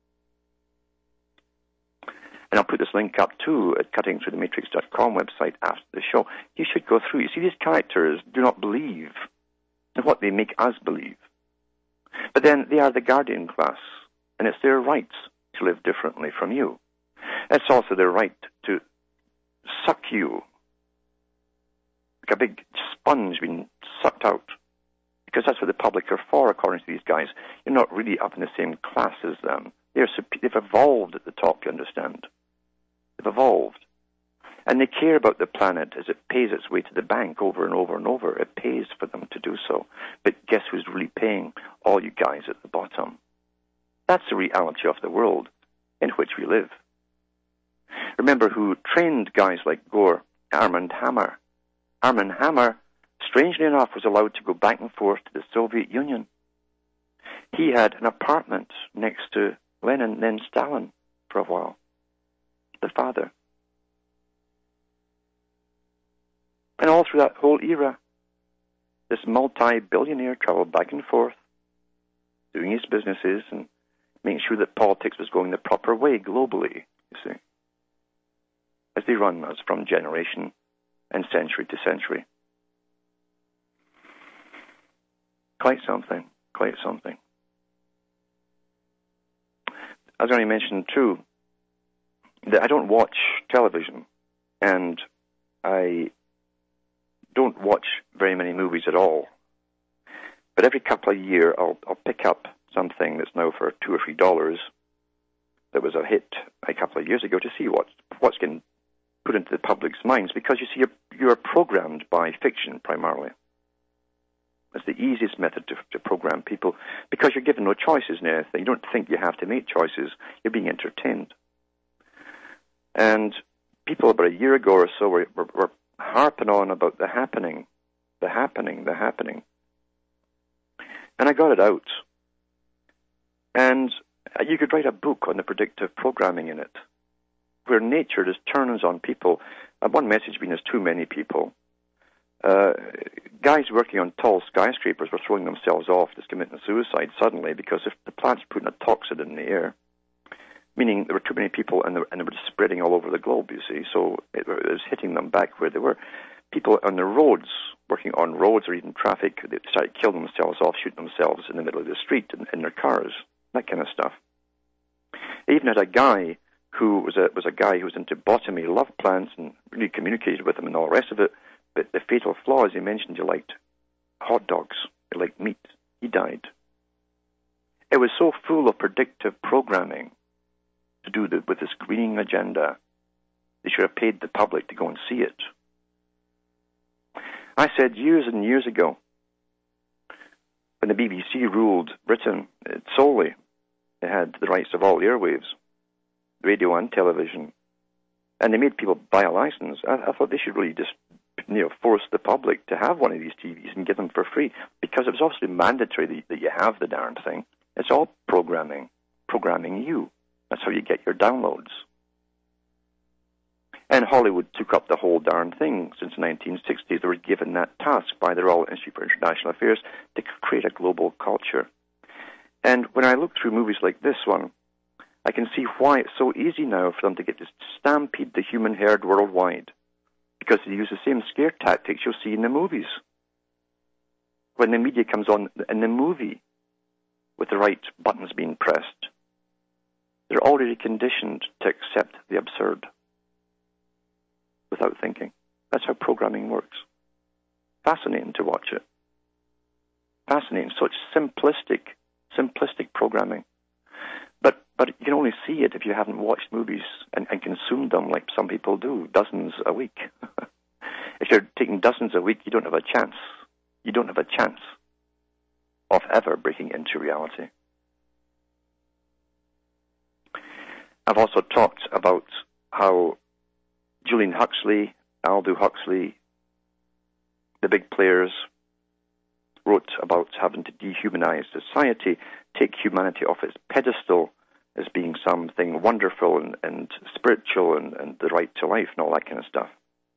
And I'll put this link up too at cuttingthroughthematrix.com website after the show. You should go through. You see, these characters do not believe in what they make us believe. But then they are the guardian class, and it's their right to live differently from you. It's also their right to suck you like a big sponge being sucked out, because that's what the public are for, according to these guys. You're not really up in the same class as them. They've evolved at the top, you understand. They've evolved. And they care about the planet as it pays its way to the bank over and over and over. It pays for them to do so. But guess who's really paying? All you guys at the bottom. That's the reality of the world in which we live. Remember who trained guys like Gore? Armand Hammer. Armand Hammer, strangely enough, was allowed to go back and forth to the Soviet Union. He had an apartment next to Lenin, then Stalin, for a while. The father. And all through that whole era, this multi-billionaire traveled back and forth, doing his businesses and making sure that politics was going the proper way globally, you see, as they run us from generation and century to century. Quite something, quite something. I was going to mention, too, that I don't watch television, and I don't watch very many movies at all. But every couple of years, I'll pick up something that's now for $2 or $3 that was a hit a couple of years ago to see what's getting put into the public's minds, because you see, you're programmed by fiction primarily. It's the easiest method to program people, because you're given no choices in anything. You don't think you have to make choices. You're being entertained. And people about a year ago or so were harping on about the happening. And I got it out. And you could write a book on the predictive programming in it, where nature just turns on people. One message being there's too many people. Guys working on tall skyscrapers were throwing themselves off, just committing suicide suddenly, because if the plant's putting a toxin in the air, meaning there were too many people and they were just spreading all over the globe, you see, so it was hitting them back where they were. People on the roads, working on roads or even traffic, they started killing themselves off, shooting themselves in the middle of the street in their cars, that kind of stuff. I even had a guy who was a guy who was into botany, loved plants, and really communicated with them and all the rest of it. But the fatal flaw, as he mentioned, he liked hot dogs, he liked meat. He died. It was so full of predictive programming to do with this greening agenda. They should have paid the public to go and see it. I said years and years ago, when the BBC ruled Britain solely, they had the rights of all airwaves, radio and television, and they made people buy a license. I thought they should really just force the public to have one of these TVs and give them for free, because it was obviously mandatory that you have the darn thing. It's all programming you. That's how you get your downloads. And Hollywood took up the whole darn thing. Since the 1960s, they were given that task by the Royal Institute for International Affairs to create a global culture. And when I look through movies like this one, I can see why it's so easy now for them to get to stampede the human herd worldwide. because they use the same scare tactics you'll see in the movies. When the media comes on in the movie with the right buttons being pressed, they're already conditioned to accept the absurd without thinking. That's how programming works. Fascinating to watch it. Fascinating. Such simplistic programming. But you can only see it if you haven't watched movies and consumed them like some people do, dozens a week. If you're taking dozens a week, you don't have a chance. You don't have a chance of ever breaking into reality. I've also talked about how Julian Huxley, Aldous Huxley, the big players, wrote about having to dehumanize society, take humanity off its pedestal as being something wonderful and spiritual and the right to life and all that kind of stuff.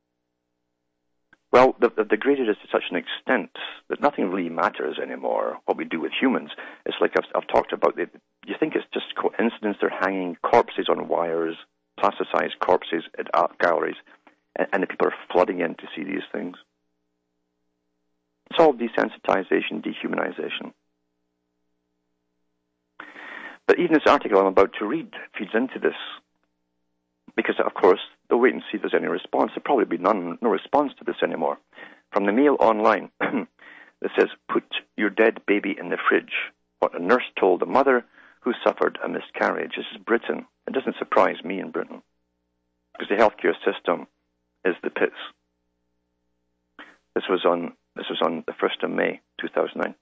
Well, they've degraded us to such an extent that nothing really matters anymore, what we do with humans. It's like I've talked about, you think it's just coincidence they're hanging corpses on wires, plasticized corpses at art galleries, and the people are flooding in to see these things. It's all desensitization, dehumanization. But even this article I'm about to read feeds into this. Because, of course, they'll wait and see if there's any response. There'll probably be no response to this anymore. From the Mail Online, it says, "Put your dead baby in the fridge. What a nurse told a mother who suffered a miscarriage." This is Britain. It doesn't surprise me in Britain. Because the healthcare system is the pits. This was on the 1st of May, 2009.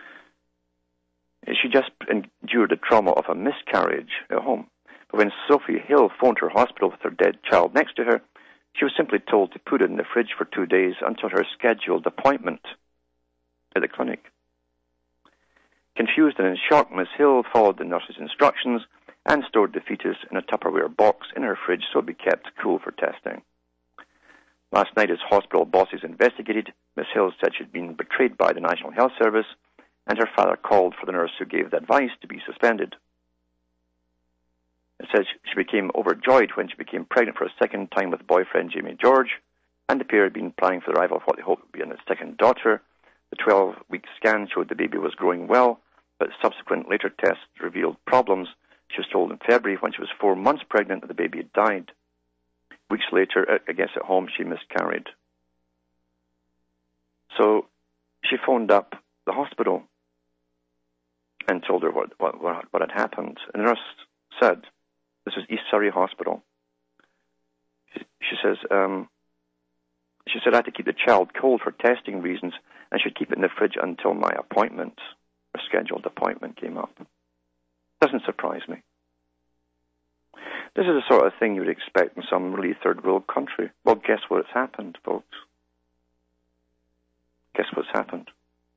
She just endured the trauma of a miscarriage at home. But when Sophie Hill phoned her hospital with her dead child next to her, she was simply told to put it in the fridge for 2 days until her scheduled appointment at the clinic. Confused and in shock, Miss Hill followed the nurse's instructions and stored the fetus in a Tupperware box in her fridge so it would be kept cool for testing. Last night, as hospital bosses investigated, Miss Hill said she'd been betrayed by the National Health Service, and her father called for the nurse who gave the advice to be suspended. It says she became overjoyed when she became pregnant for a second time with boyfriend Jamie George, and the pair had been planning for the arrival of what they hoped would be a second daughter. The 12-week scan showed the baby was growing well, but subsequent later tests revealed problems. She was told in February, when she was 4 months pregnant, that the baby had died. Weeks later, I guess at home, she miscarried. So she phoned up the hospital and told her what had happened. And the nurse said, this was East Surrey Hospital. She said, I had to keep the child cold for testing reasons and should keep it in the fridge until my appointment, or scheduled appointment, came up. Doesn't surprise me. This is the sort of thing you would expect in some really third world country. Well, guess what's happened, folks? Guess what's happened?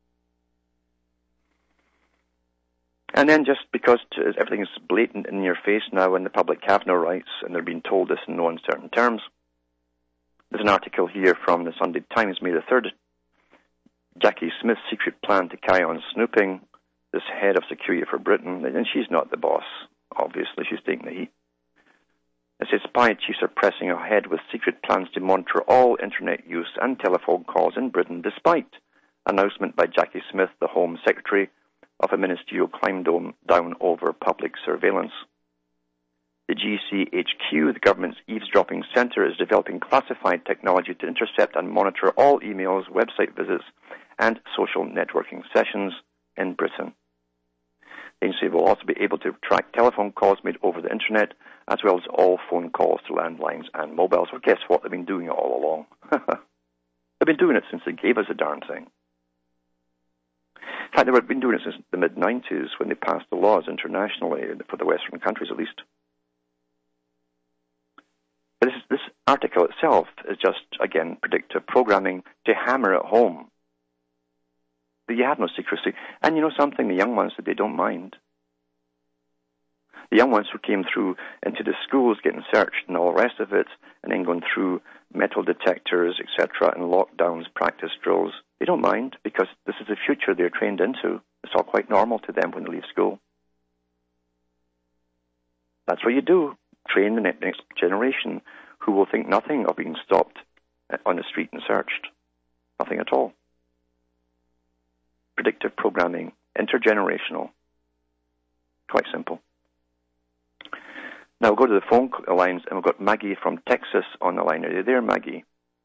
And then just because everything is blatant in your face now and the public have no rights and they're being told this in no uncertain terms, there's an article here from the Sunday Times, May the 3rd. Jackie Smith's secret plan to carry on snooping, this head of security for Britain, and she's not the boss, obviously, she's taking the heat. It says spy chiefs are pressing ahead with secret plans to monitor all internet use and telephone calls in Britain, despite announcement by Jackie Smith, the Home Secretary, of a ministerial climb down over public surveillance. The GCHQ, the government's eavesdropping centre, is developing classified technology to intercept and monitor all emails, website visits, and social networking sessions in Britain. The agency will also be able to track telephone calls made over the internet, as well as all phone calls to landlines and mobiles. Well, guess what? They've been doing it all along. They've been doing it since they gave us a darn thing. In fact, they've been doing it since the mid-90s when they passed the laws internationally, for the Western countries at least. But this article itself is just, again, predictive programming to hammer it home that you have no secrecy. And you know something? The young ones, that they don't mind. The young ones who came through into the schools getting searched and all the rest of it, and then going through metal detectors, etc., and lockdowns, practice drills, they don't mind because this is the future they're trained into. It's all quite normal to them when they leave school. That's what you do. Train the next generation who will think nothing of being stopped on the street and searched. Nothing at all. Predictive programming, intergenerational. Quite simple. Now we'll go to the phone lines, and we've got Maggie from Texas on the line. Are you there, Maggie?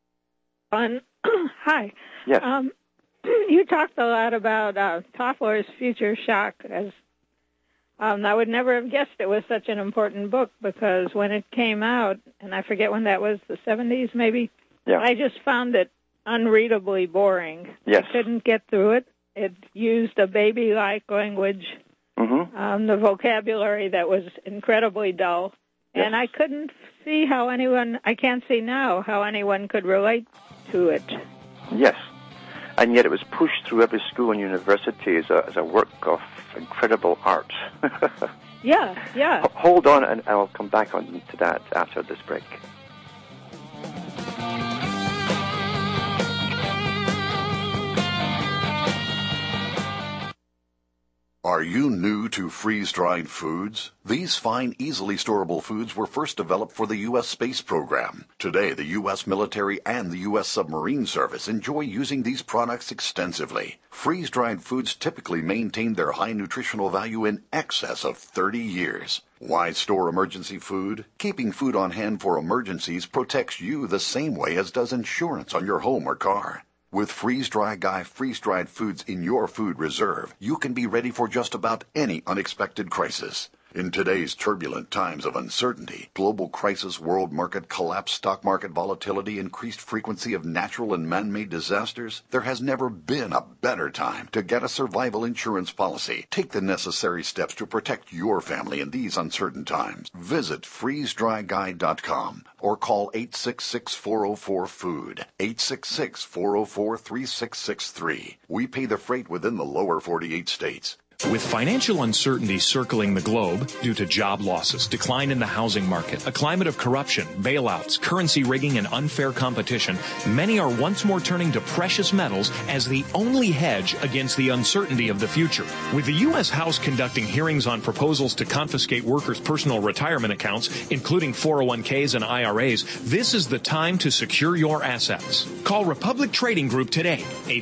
Hi. Yes. You talked a lot about Toffler's Future Shock. As I would never have guessed it was such an important book, because when it came out, and I forget when that was, the 70s maybe, yeah. I just found it unreadably boring. Yes. I couldn't get through it. It used a baby-like language, the vocabulary that was incredibly dull, yes. and I couldn't see how I can't see now how anyone could relate to it. Yes, and yet it was pushed through every school and university as a work of incredible art. Yeah. Hold on, and I'll come back on to that after this break. Are you new to freeze-dried foods? These fine, easily storable foods were first developed for the U.S. space program. Today, the U.S. military and the U.S. submarine service enjoy using these products extensively. Freeze-dried foods typically maintain their high nutritional value in excess of 30 years. Why store emergency food? Keeping food on hand for emergencies protects you the same way as does insurance on your home or car. With Freeze-Dry Guy freeze-dried foods in your food reserve, you can be ready for just about any unexpected crisis. In today's turbulent times of uncertainty, global crisis, world market collapse, stock market volatility, increased frequency of natural and man-made disasters, there has never been a better time to get a survival insurance policy. Take the necessary steps to protect your family in these uncertain times. Visit freezedryguy.com or call 866-404-FOOD, 866-404-3663. We pay the freight within the lower 48 states. With financial uncertainty circling the globe due to job losses, decline in the housing market, a climate of corruption, bailouts, currency rigging, and unfair competition, many are once more turning to precious metals as the only hedge against the uncertainty of the future. With the U.S. House conducting hearings on proposals to confiscate workers' personal retirement accounts, including 401ks and IRAs, this is the time to secure your assets. Call Republic Trading Group today,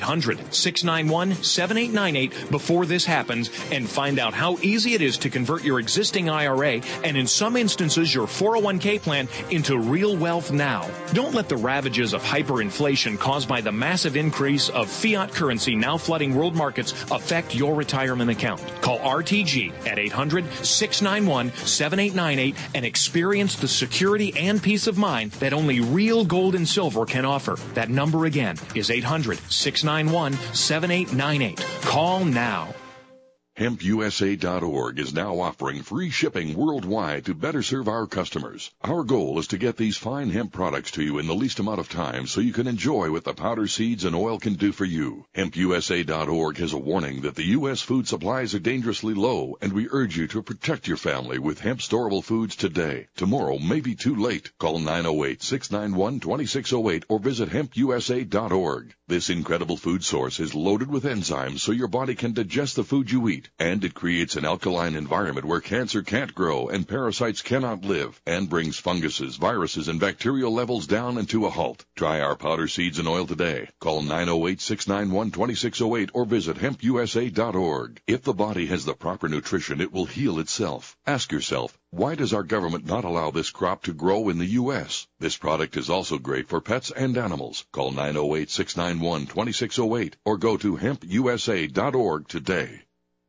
800-691-7898, before this happens, and find out how easy it is to convert your existing IRA and, in some instances, your 401k plan into real wealth now. Don't let the ravages of hyperinflation caused by the massive increase of fiat currency now flooding world markets affect your retirement account. Call RTG at 800-691-7898 and experience the security and peace of mind that only real gold and silver can offer. That number again is 800-691-7898. Call now. HempUSA.org is now offering free shipping worldwide to better serve our customers. Our goal is to get these fine hemp products to you in the least amount of time so you can enjoy what the powder, seeds, and oil can do for you. HempUSA.org has a warning that the U.S. food supplies are dangerously low, and we urge you to protect your family with hemp storable foods today. Tomorrow may be too late. Call 908-691-2608 or visit HempUSA.org. This incredible food source is loaded with enzymes so your body can digest the food you eat. And it creates an alkaline environment where cancer can't grow and parasites cannot live, and brings funguses, viruses, and bacterial levels down and to a halt. Try our powder, seeds, and oil today. Call 908-691-2608 or visit HempUSA.org. If the body has the proper nutrition, it will heal itself. Ask yourself, why does our government not allow this crop to grow in the U.S.? This product is also great for pets and animals. Call 908-691-2608 or go to HempUSA.org today.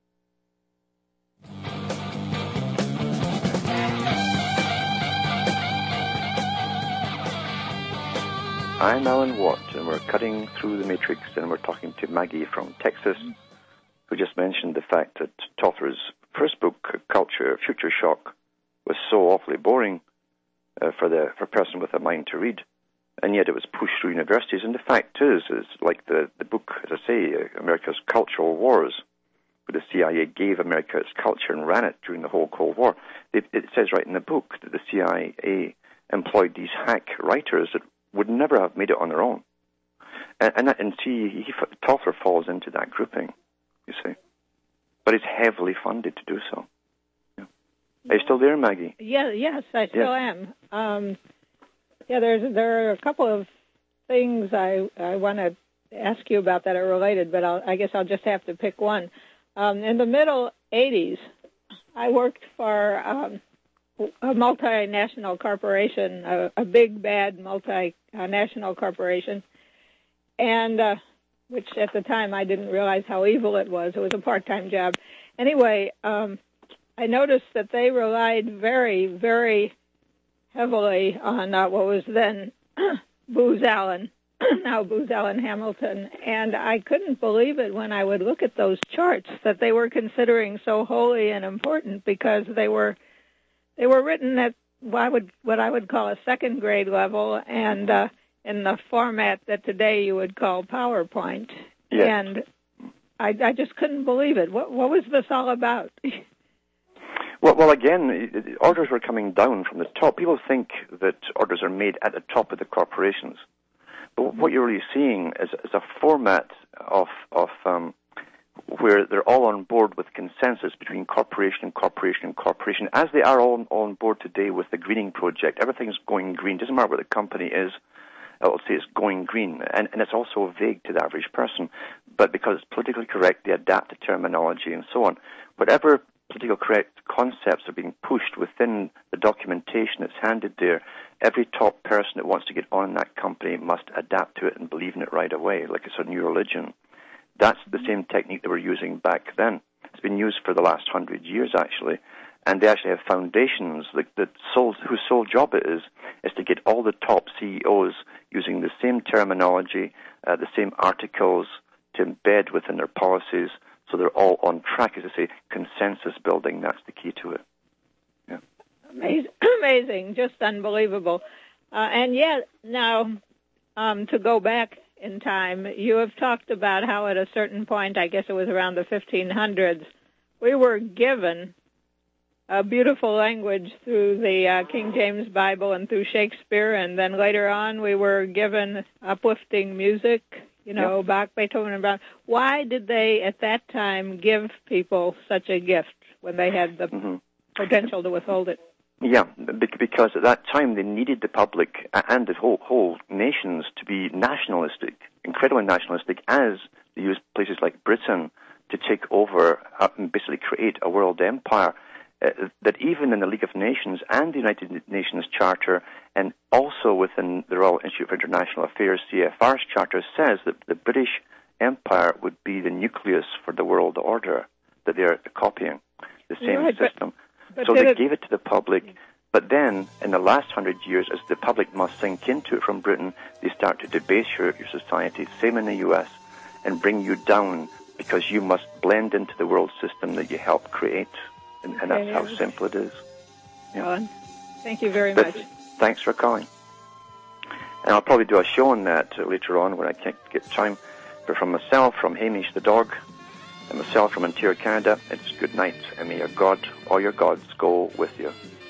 I'm Alan Watt, and we're cutting through the matrix, and we're talking to Maggie from Texas, who just mentioned the fact that Toffler's first book, Culture, Future Shock, was so awfully boring for a person with a mind to read, and yet it was pushed through universities. And the fact is like the book, as I say, America's Cultural Wars, where the CIA gave America its culture and ran it during the whole Cold War. It says right in the book that the CIA employed these hack writers that would never have made it on their own. And Toffler falls into that grouping, you see. But it's heavily funded to do so. Yeah. Are you still there, Maggie? Yes, I still am. There are a couple of things I want to ask you about that are related, but I guess I'll just have to pick one. In the middle 80s, I worked for a multinational corporation, a big, bad multinational corporation, and which at the time I didn't realize how evil it was. It was a part-time job. Anyway, I noticed that they relied very, very heavily on what was then Booz Allen, now Booz Allen Hamilton, and I couldn't believe it when I would look at those charts that they were considering so holy and important, because they were written at what I would call a second grade level, and in the format that today you would call PowerPoint. Yes. And I just couldn't believe it. What was this all about? Well, again, orders were coming down from the top. People think that orders are made at the top of the corporations. But what you're really seeing is a format of where they're all on board with consensus between corporation and corporation and corporation, as they are all on board today with the greening project. Everything's going green. Doesn't matter what the company is, it'll say it's going green. And it's also vague to the average person. But because it's politically correct, they adapt the terminology and so on. Whatever political correct concepts are being pushed within the documentation that's handed there, every top person that wants to get on in that company must adapt to it and believe in it right away, like it's a new religion. That's the same technique they were using back then. It's been used for the last 100 years, actually. And they actually have foundations whose sole job it is to get all the top CEOs using the same terminology, the same articles to embed within their policies, so they're all on track, as I say, consensus building. That's the key to it. Yeah. Amazing, just unbelievable. And yet, now, to go back in time, you have talked about how at a certain point, I guess it was around the 1500s, we were given a beautiful language through the King James Bible and through Shakespeare, and then later on we were given uplifting music, Bach, Beethoven, and Brahms. Why did they, at that time, give people such a gift when they had the potential to withhold it? Yeah, because at that time they needed the public and the whole nations to be nationalistic, incredibly nationalistic, as they used places like Britain to take over and basically create a world empire. That even in the League of Nations and the United Nations Charter, and also within the Royal Institute for International Affairs, CFR's Charter, says that the British Empire would be the nucleus for the world order that they're copying, the same system. So they gave it to the public, but then in the last 100 years, as the public must sink into it from Britain, they start to debase your society, same in the U.S., and bring you down because you must blend into the world system that you help create. And that's how simple it is. Yeah. Alan, thank you very much. Thanks for calling. And I'll probably do a show on that later on when I can't get time. But from myself, from Hamish the dog, and myself from Ontario, Canada, it's good night, and may your God or your gods go with you.